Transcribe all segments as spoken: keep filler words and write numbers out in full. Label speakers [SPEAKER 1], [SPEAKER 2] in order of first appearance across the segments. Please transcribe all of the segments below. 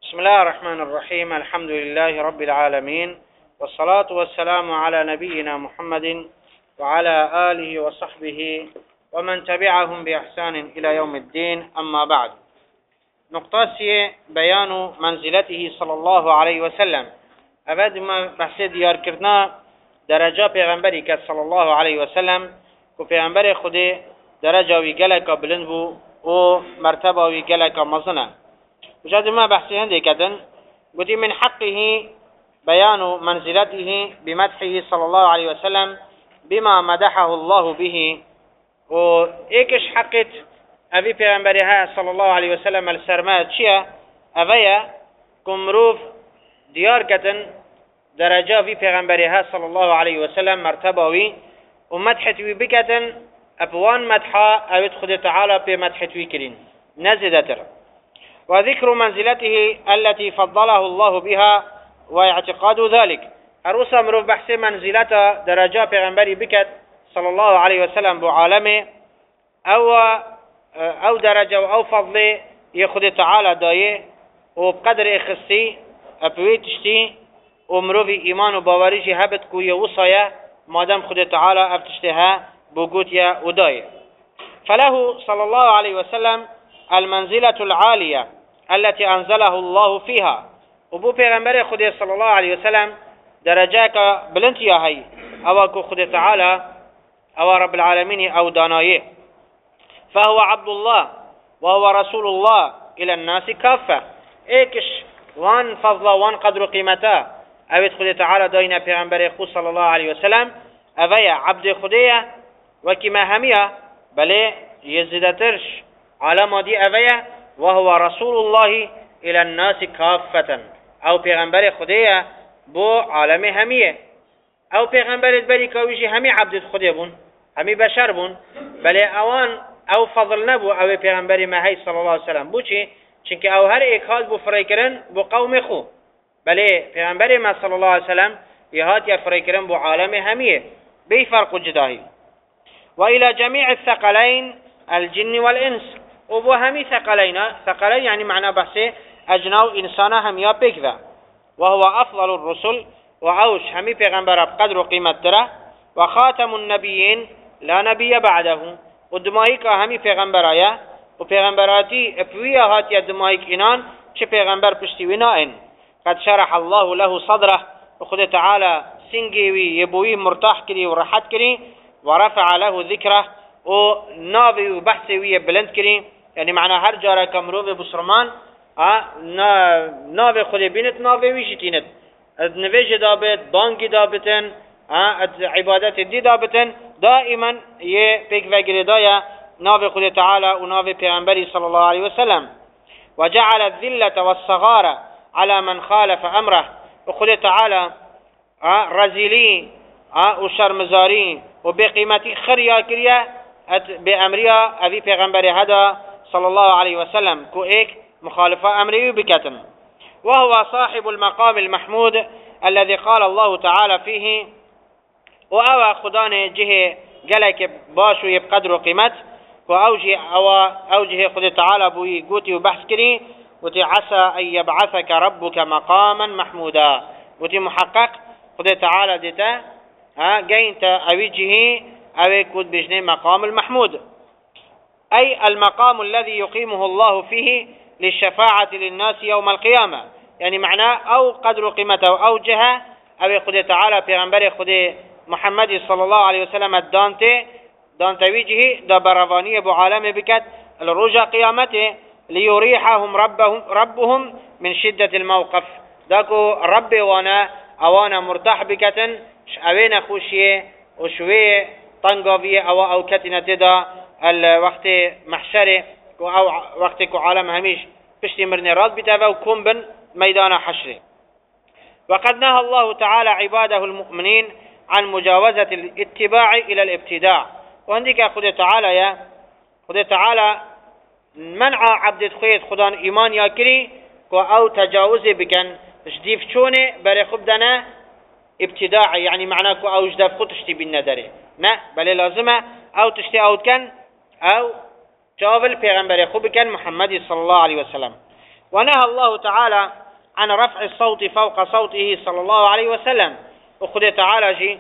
[SPEAKER 1] بسم الله الرحمن الرحيم. الحمد لله رب العالمين، والصلاة والسلام على نبينا محمد وعلى آله وصحبه ومن تبعهم بإحسان إلى يوم الدين. أما بعد، نقطة بيان منزلته صلى الله عليه وسلم. أبد ما بحث ديار كرنا درجة پیغمبری صلى الله عليه وسلم و پیغمبر خود درجة ويقلق بلند بو و مرتبة ويقلق مظنة. وجد ما بحثي هندي كدن قلت من حقه بيان منزلته بمدحه صلى الله عليه وسلم بما مدحه الله به. وإيكش حقت أبي پیغمبرها صلى الله عليه وسلم السرمات شيا أبيا كمروف ديار كدن درجة في پیغمبرها صلى الله عليه وسلم مرتبة وي ومدحتوي بكدن أبوان مدحا أبد خد تعالى بمدحتوي كرين نزدتر. وذكر منزلته التي فضله الله بها واعتقاد ذلك. أروس مروف بحث منزلته درجة پیغمبري بكت صلى الله عليه وسلم بعالمه أو أو درجة أو فضل يخد تعالى دايه وبقدر إخصي أبوي تشتي ومروف إيمان وباوريجي هبت كوية وصايا مادام خد تعالى أفتشتها بوجوديا ودايه. فله صلى الله عليه وسلم المنزلة العالية التي أنزله الله فيها. وبو پیغمبر خود صلى الله عليه وسلم درجاك بلنتيا هاي أو خود تعالى أو رب العالمين أو دانايه. فهو عبد الله وهو رسول الله إلى الناس كافة. إيكش وان فضل وان قدر قيمته أبد خود تعالى داينا پیغمبر خود صلى الله عليه وسلم أبيا عبد خودية وكما همية بل يزدترش على مادي أبيا وهو رسول الله إلى الناس كافة. أو پیغمبر خديه بو عالم همية أو پیغمبر البري كويجي همي عبد خديه بون همي بشر بون بل اوان أو فضل نبو أو پیغمبر مهي صلى الله عليه وسلم بو چي چنك أو هر ايك حال بو فريكرن بو قوم خو بل پیغمبر ما صلى الله عليه وسلم يهات يفريكرن بو عالم همية بي فرق جداهي. وإلى جميع الثقلين الجن والإنس. وبو همي ثقلين ثقلين يعني معنى بحثه أجناو إنسانا هم يا بكذا. وهو أفضل الرسل وعوش همي پیغمبر بقدر قيمة تره وخاتم النبيين لا نبي بعده. ودمائك همي پیغمبر آيا وپیغمبراتي افوية هاتي دمائك إنان چه پیغمبر پشتي ونائن. قد شرح الله له صدره وخد تعالى سنجي يبويه مرتاح كري ورحت كري ورفع له ذكره ونافي وبحثي ويا بلند كري. يعني معنى هر جارة كمروف بسرمان اه نافي خلي بينت نافي ويشتينت نفيج دابت بانكي دابتن اه عبادات دي دابتن دائما يه بيك فاقر دايا نافي خلي تعالى ونافي پیغمبري صلى الله عليه وسلم. وجعل الذلة والصغارة على من خالف أمره. وخلي تعالى اه رزيلي اه وشرمزاري وبقيمتي خريا كريا بأمريا أبي پیغمبر هذا صلى الله عليه وسلم كو إيك مخالفة أمري بكتم. وهو صاحب المقام المحمود الذي قال الله تعالى فيه وأوى خدان جه جلك باشو يبقدر قيمت وأوجه أو أوجه خد تعالى بوي قوتي وبحث كري وتي عسى أن يبعثك ربك مقاما محمودا. وتي محقق خد تعالى ديتا ها جينت أوجه أو كود بجني مقام المحمود أي المقام الذي يقيمه الله فيه للشفاعة للناس يوم القيامة. يعني معناه أو قدر قيمته أو جهة أو خد تعالى پیغمبر خد محمد صلى الله عليه وسلم الدانته دانته وجهه دا برواني ابو عالم بكت الرجا قيامته ليريحهم ربهم ربهم من شدة الموقف. داكو رب وانا اوانا مرتاح بكتن اوين خوشيه وشويه طنقافية او او كتنة دا الوقت محشره او وقت عالم هميش بشتي مرني راد بتابا وكون بن ميدان حشره. وقد نهى الله تعالى عباده المؤمنين عن مجاوزة الاتباع الى الابتداع. وعندك خد تعالى يا خد تعالى منع عبد خويت خدان ايمان يا كري او تجاوز بكن جديف شونه بري خبدنا ابتداعي. يعني معناه كو او جداف خود تشتي بالندري نه بل لازمه او تشتي او كان او جاول پیغمبر خوب كان محمد صلى الله عليه وسلم. ونهى الله تعالى عن رفع الصوت فوق صوته صلى الله عليه وسلم. وخذ تعالى جي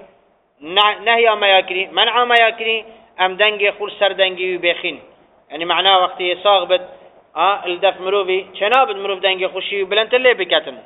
[SPEAKER 1] نهي ما يكري منع ما يكري ام دنگي خور سر دنگي بيخين، يعني معناه وقت يصاغبت اه الدف مروفي شنابت مروف دنگي خوشي بلنت اللي بكتن.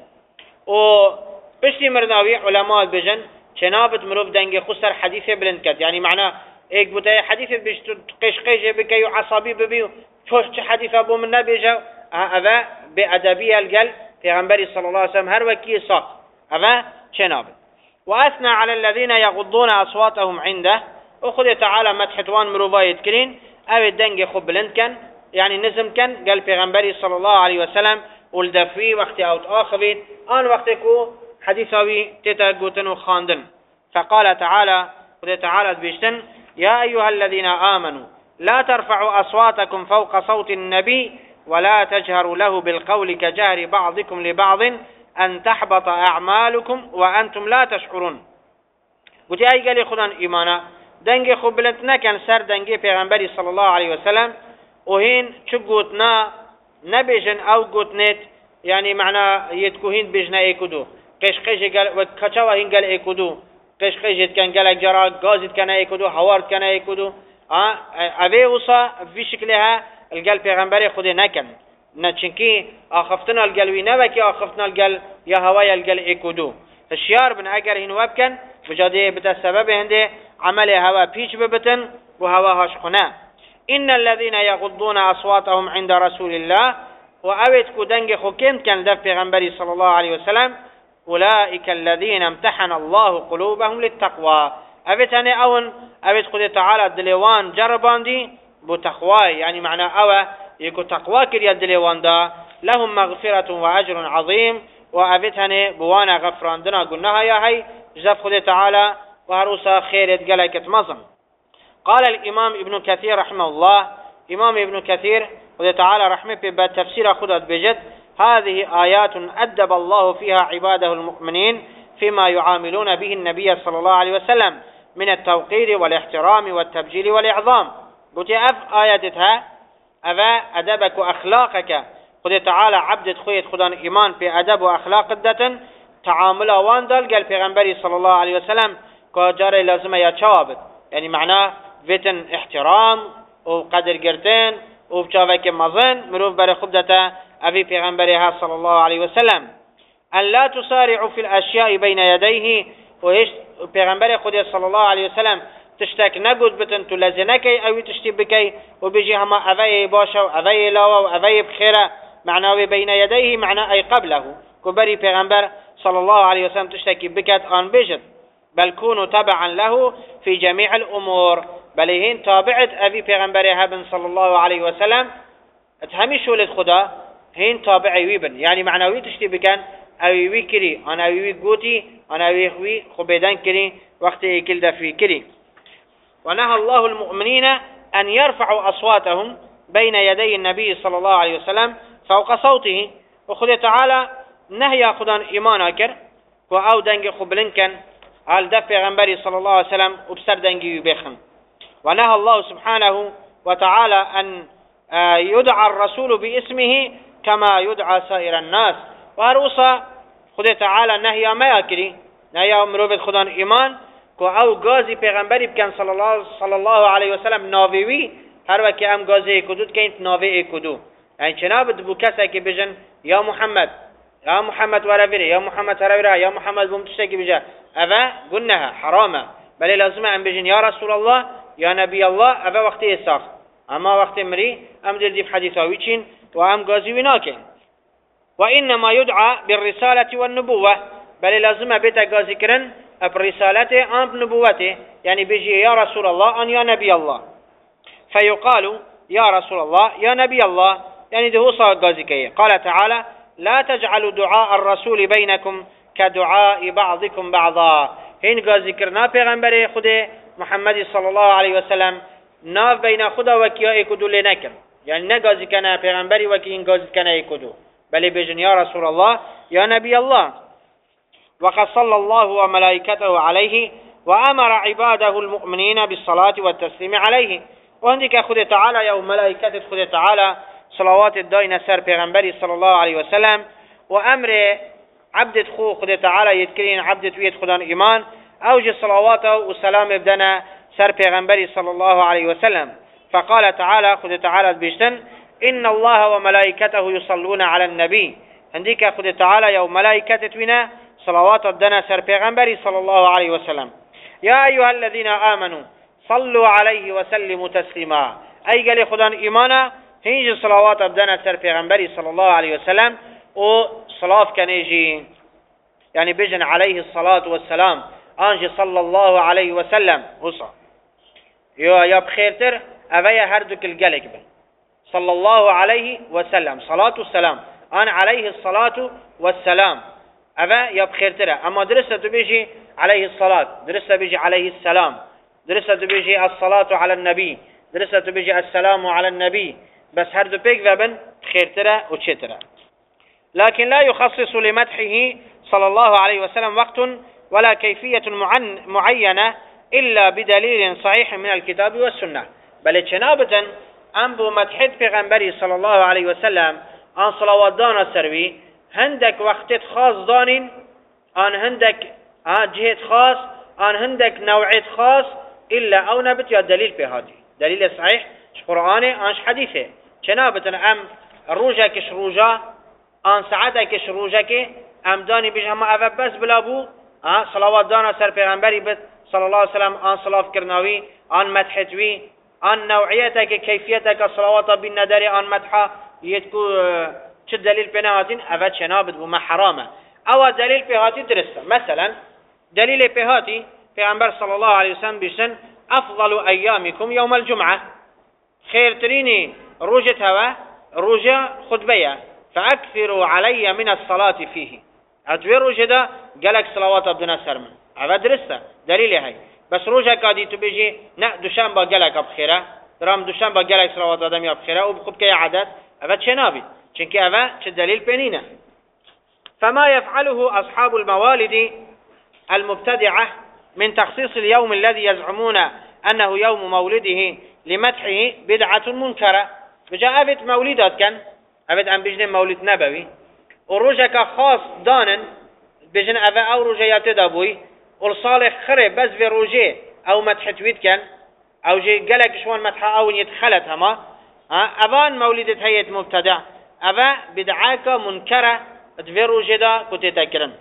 [SPEAKER 1] و بشتي مرناوي علماء بجن شنابت مروف دنگي خور سر حديثه بلند كت، يعني معناه ايك بتاي حديثه بيشت قش قيش بكي عصبي ببيو فوش حديث ابو من نبيجا هذا بأدبية القلب پیغمبر صلى الله عليه وسلم هر وكي صاف هذا شنابت. وأثنى على الذين يغضون أصواتهم عنده، وخذ تعالى مدحتوان مروفايت كرين أو الدنج خب بلند كان يعني نزم كان قال پیغمبر صلى الله عليه وسلم والدفوي وقت أوت آخرين آن وقتكو حديثاوي تتاقوتن وخاندن. فقال تعالى خذ تعالى بيشتن يا أيها الذين آمنوا لا ترفعوا أصواتكم فوق صوت النبي ولا تجهروا له بالقول كجهر بعضكم لبعض أن تحبط أعمالكم وأنتم لا تشعرون. قلت أي قال خدان إيمانا دنگي خبلتنا كان سر دنگي پیغمبري صلى الله عليه وسلم وهين شو قوتنا نبيجن أو قوتنت يعني معنى يتكوهين بيجنا ايكودو قش قش قال وكچوا هين قال ايكودو قش قش كان قال جرا غازت كان ايكودو هوارد كان ايكودو اه ابي وصا في شكلها القال پیغمبري خود نكن نچنكي اخفتنا القلوي نبكي اخفتنا القل يا هوايا القل ايكودو الشيار بن اگر هين وبكن مجاده بتا سبب هنده عمل هوا بيش ببتن وهوا هاشخنا. ان الذين يغضون اصواتهم عند رسول الله واويت كدنگ خوكم كان دف پیغمبري صلى الله عليه وسلم اولئك الذين امتحن الله قلوبهم للتقوى. اويت انا اون اويت خد تعالى دلوان جرباندي بو تقوى، يعني معنى اوى يكو تقوى كريا دلوان دا لهم مغفرة واجر عظيم. وابتهن بوانا غفراندنا قلناها يا هي جزاف خد تعالى وهروسا خيرت قلقت مظن. قال الامام ابن كثير رحمه الله، امام ابن كثير خد تعالى رحمه بالتفسير خدت بجد هذه آيات أدب الله فيها عباده المؤمنين فيما يعاملون به النبي صلى الله عليه وسلم من التوقير والاحترام والتبجيل والإعظام. قلت أف آياتها أفا أدبك وأخلاقك خذ تعالى عبدت خويت خدان إيمان في أدب وأخلاق الدتن تعامل واندل قال پیغمبري صلى الله عليه وسلم كجاري لازم يتشابت، يعني معناه فتن احترام وقدر قرتين وبشافك مظن مروف بري خبدته أبي پیغمبرها صلى الله عليه وسلم أن لا تسارعوا في الأشياء بين يديه. وهيش پیغمبر خود صلى الله عليه وسلم تشتك نقود بتن تلزنكي أو تشتي بكي وبيجي هما أذي باشا وأذي لاوا وأذي بخيرة معناه بين يديه معناه أي قبله كبري پیغمبر صلى الله عليه وسلم تشتكي بكت آن بجد بل كونوا تبعا له في جميع الأمور، بل هين تابعت أبي پیغمبرها بن صلى الله عليه وسلم اتهمي شولد خدا هين تابعي ويبن، يعني معناوي تشتي بكن اوي وي كري انا وي قوتي انا وي خوي خبيدان كري وقت يكل دفي كري. ونهى الله المؤمنين ان يرفعوا اصواتهم بين يدي النبي صلى الله عليه وسلم فوق صوته. وخذ تعالى نهي خدان ايمان اكر واو دنگ خبلنكن قال دف پیغمبري صلى الله عليه وسلم وبسر دنگي بخن. ونهى الله سبحانه وتعالى ان يدعى الرسول باسمه كما يدعى سائر الناس. وهروسا خد تعالى نهي ما يكري نهي مروفت خدان ايمان كو او غازي پیغمبري بكن صلى الله صلى الله عليه وسلم ناويوي هر وكي ام غازي كدود كنت ناوي كدو، يعني جناب دبو كسا كي بجن يا محمد يا محمد ورافيري يا محمد ورافيرا يا محمد بمتشتكي بجا افا قلناها حرامه، بل لازم ام بجن يا رسول الله يا نبي الله افا وقت يساخ اما وقت مري ام دل دي حديثا ويچين وام غازي وناكن. وإنما يدعى بالرسالة والنبوة، بل لازم بيتا غازي كرن برسالته ام بنبوته، يعني بيجي يا رسول الله ان يا نبي الله فيقال يا رسول الله يا نبي الله، يعني ده صار غازي كي. قال تعالى لا تجعلوا دعاء الرسول بينكم كدعاء بعضكم بعضا. هين غازي كرنا پیغمبر خود محمد صلى الله عليه وسلم ناف بين خدا وكيا يكدو لنكم، يعني نغازي كنا پیغمبري وكي غازي كنا يكدو، بل بجن يا رسول الله يا نبي الله. وقد صلى الله وملائكته عليه وأمر عباده المؤمنين بالصلاة والتسليم عليه. وعندك خذ تعالى يا ملائكة خذ تعالى صلوات الداين سر پیغمبری صلى الله عليه وسلم وأمر عبدت خو خد تعالى يتكرين عبدت ويد خدان إيمان أوجه صلواته وسلام بدنا سر پیغمبری صلى الله عليه وسلم. فقال تعالى خد تعالى بيشتن إن الله وملائكته يصلون على النبي عندك خد تعالى يا ملائكة توينا صلوات الدنا سر پیغمبری صلى الله عليه وسلم. يا أيها الذين آمنوا صلوا عليه وسلموا تسليما أي قال خدان إيمانا هنج صلوات الدنا سر پیغمبری صلى الله عليه وسلم وصلاة كنيجي يعني بجن عليه الصلاة والسلام أنجي صلى الله عليه وسلم وصا يا يا بخيرتر أبيا هردك الجلك بن صلى الله عليه وسلم صلاة والسلام أن عليه الصلاة والسلام أبا يا بخيرتر أما درست بيجي عليه الصلاة درست بيجي عليه السلام درست بيجي الصلاة على النبي درست بيجي السلام على النبي بس هردو بيك بن خيرتر وشتر. لكن لا يخصص لمدحه صلى الله عليه وسلم وقت ولا كيفية معينة إلا بدليل صحيح من الكتاب والسنة. بل جنابة أنبو مدحت پیغمبری صلى الله عليه وسلم أن صلوات دانا سروي هندك وقت خاص دانين أن هندك جهة خاص أن هندك نوعية خاص إلا أو نبت يا دليل بهذه دليل صحيح قرآني أنش حديثه. جنابة أم روجك شروجا أن سعادك شروجك أم داني بجمع أفا بس بلابو أه صلوات دانا سر پیغمبری بس صلى الله عليه وسلم أن صلاة كرناوي أن مدحتوي أن نوعيتك كيفيتك صلوات بالندري أن مدحة يتكو چه دليل بنهاتين أفا چنابد بما حرامة أو دليل بهاتي درسته. مثلا دليل بهاتي پیغمبر صلى الله عليه وسلم بيسن أفضل أيامكم يوم الجمعة خير تريني روجة هوا روجة خطبية فأكثروا علي من الصلاة فيه أتوي روجة دا قالك صلوات بدنا سرمن أفا درسته دليل هاي. بس روجة كادي تبيجي نا دوشنبه قالك بخيره درام دوشنبه قالك صلوات آدم بخيره وبخب كي عدد أفا تشنابي چنك أفا چه دليل بينينا. فما يفعله أصحاب الموالد المبتدعة من تخصيص اليوم الذي يزعمون أنه يوم مولده لمدحه بدعة منكرة. بجاء أفت مولدات كان أفت أن بجن مولد نبوي وروجك خاص دانن بجن أفا أو رجيات دابوي والصالح خرب بس في روجي أو مدح تويت كان أو جي قالك شوان مدحة أو يتخلت هما أفان مولدة هيئة مبتدع أفا بدعاك منكرة في روجي دا كنت تكرن.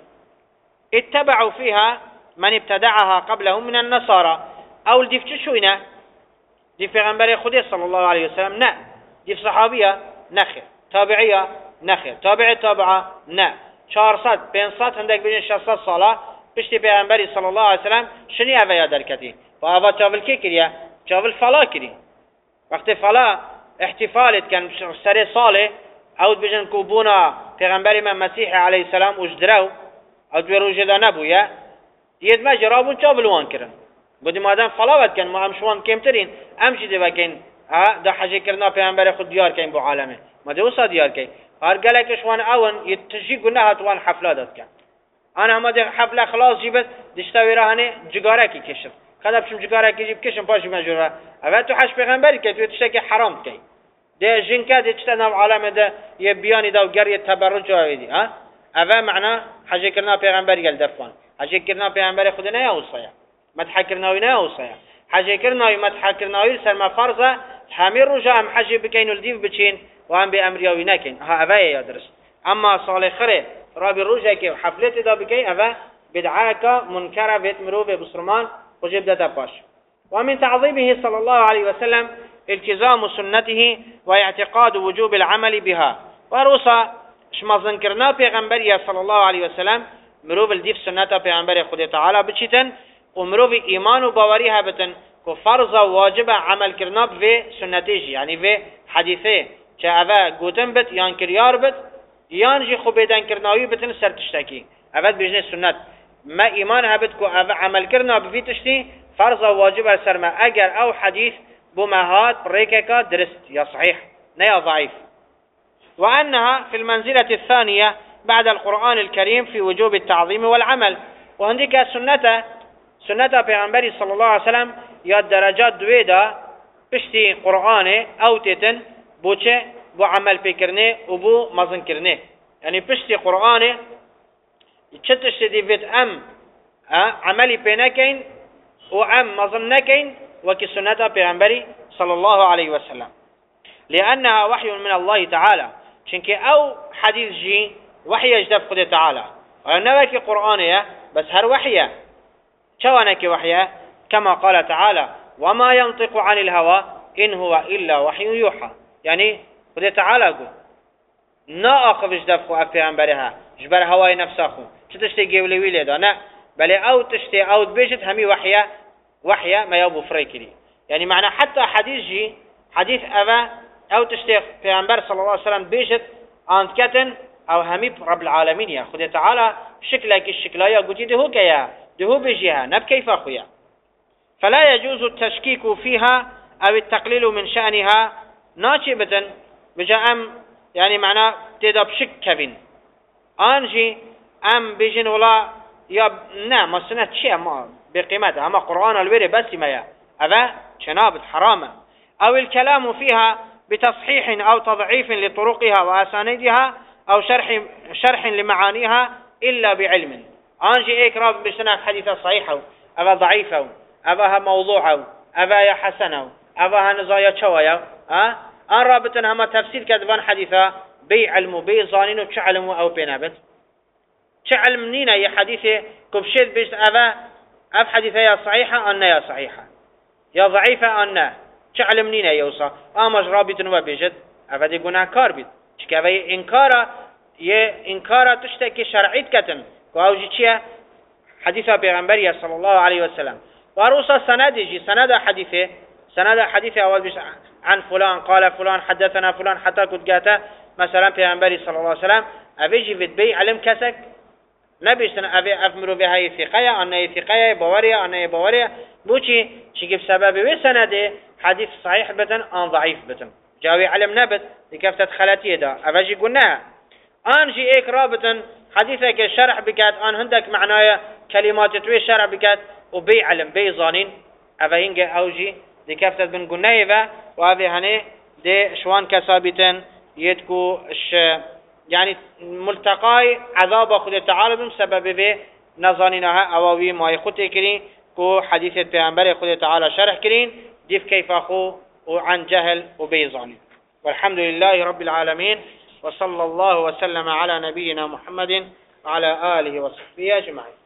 [SPEAKER 1] اتبعوا فيها من ابتدعها قبلهم من النصارى أو الديف شوينة ديف پیغمبر خودی صلى الله عليه وسلم نا ديف صحابية نخير تابعية نخير تابع تابعة نا چهارصد پنجصد هندك بين شصت صلاة پشتی پیغمبری صلى الله عليه وسلم شنی اویا در کتی و اوه چاول کی کریا چاول فلا کری وقت فلا احتفالت کن سر ساله او بجن کوبونا پیغمبری من مسیح علیه السلام اجدرو او دوی روژه دا نبویا دید ما جرابون چاول وان کرن بودی مادم فلاوت کن ما هم شوان کمترین امشی دی وکن دا حجه کرنا پیغمبر خود دیار کن بو عالمه ما دی وصا دیار کن هر گلک شوان اون یتشی گناه هاتوان حفله داد کن أنا هم ده حفلة خلاص جبت دشتاوي رهانه جگاره کی کشم خدا بشم جگاره کی جيب كشم باش مجرا اول تو حش پیغمبری که تو تشتكي حرام کی ده جنكا ده تشتنا عالم ده يبياني ده وقريه تبرج وهذه ها اول معنى حاجه كرنا پیغمبر قال دفان حاجه كرنا پیغمبر خود نه اوصيا مدح كرنا نه اوصيا حاجه كرنا مدح كرنا سر ما فرضه حامل رجا هم حاجه بكين الديف بچين وهم بامر يوي نكين ها اول يدرس اما صالح خره رابي روجا كي حفلتي دا بكي أفا بدعاك منكرة بيت مروفة بسرمان وجب دا باش. ومن تعظيمه صلى الله عليه وسلم التزام سنته واعتقاد وجوب العمل بها. وروسا شما ذنكرنا پیغمبرية صلى الله عليه وسلم مروف الديف سنته پیغمبر خود تعالى بچيتن ومروف إيمان وباوريها بتن كفرز واجب عمل كرنا في سنتيجي يعني في حديثه كأفا قوتن بت يانكريار بت يانجي خبيدان كرناوي بتن سر تشتكي أبد بجنة سنة ما إيمان هبت كو عمل كرنا بفي تشتي فرض واجب سر ما أجر أو حديث بمهات بريكك درست يا صحيح نيا ضعيف. وأنها في المنزلة الثانية بعد القرآن الكريم في وجوب التعظيم والعمل. وهنديك سنة سنة پیغمبر صلى الله عليه وسلم يا درجات دويدا بشتي قرآن أو تتن بوچه بو عمل بكرنه وبو مزن كرنه يعني بشتي قرآنه چتش دي بيت ام عملي بينكين وام مزن نكين وكي سنة پیغمبري صلى الله عليه وسلم لأنها وحي من الله تعالى چونك او حديث جي وحي اجدف قد تعالى ونوكي قرآنه بس هر وحيه شوانك وحيه كما قال تعالى وما ينطق عن الهوى إن هو إلا وحي يوحى يعني قد تعالى قل نا آخف اجدف خو افغمبرها جبر هواي نفسه چه تشتي قولي ليدا نا بل او تشتي او تبيجت همي وحيه وحيه ما يبو فريكري يعني معنى حتى حديث جي حديث أبا او تشتي پیغمبر صلى الله عليه وسلم بيجت آنت كتن او همي رب العالمين يا خد تعالى شكلك الشكلايا قلت دهو كيا دهو بيجيها نب كيف اخويا فلا يجوز التشكيك فيها او التقليل من شأنها ناشبة بجاء ام يعني معنى تدب شك كبين انجي ام بيجن ولا يا نعم السنة شيء ما بقيمتها اما قرآن الوري بس ما يا هذا شنابت حرامة او الكلام فيها بتصحيح او تضعيف لطرقها واسانيدها او شرح شرح لمعانيها الا بعلم انجي اكراب بسنة حديثة صحيحة ابا ضعيفة ابا موضوعة ابا يا حسنة ابا نزايا شوية ها ان رابطن هما تفسير كذبان حديثة بي علم بي ظانين وشعلم او بينابت شعلم نينا يا حديثة كبشيت بيش ابا اف حديثة يا صحيحة ان يا صحيحة يا ضعيفة ان شعلم نينا يوصى امج رابطن وبيجد ابا دي قناع كار بيت شكاوي انكارا يه انكارا تشتكي شرعيت كتن كواوجي چيه حديثة پیغمبرية صلى الله عليه وسلم واروسا سند يجي سند حديثه سند حديثه اول بيش عن فلان قال فلان حدثنا فلان حتى كنت قاتا مثلا پیغمبري صلى الله عليه وسلم ابيجي بتبي علم كسك نبيش سنة ابي افمرو بها يثقية انه يثقية بورية انه بورية بوشي شكي بسبب وسنده حديث صحيح بتن ان ضعيف بتن جاوي علم نبت لكفتة خلاتيه دا افاجي قلناها انجي ايك رابطا حديثك الشرح بكات ان هندك معنايا كلمات توي شرح بكات وبي علم بي ظانين افاينجا اوجي لكفتة بن قلناها وهذه هني دي شوان كسابتن يدكو الش يعني ملتقاي عذاب خد تعالى بسبب به نظانينها اواوي ما يخوت كرين كو حديثة پیغمبر خد تعالى شرح كرين ديف كيف اخو وعن جهل وبيظان والحمد لله رب العالمين وصلى الله وسلم على نبينا محمد وعلى آله وصحبه أجمعين.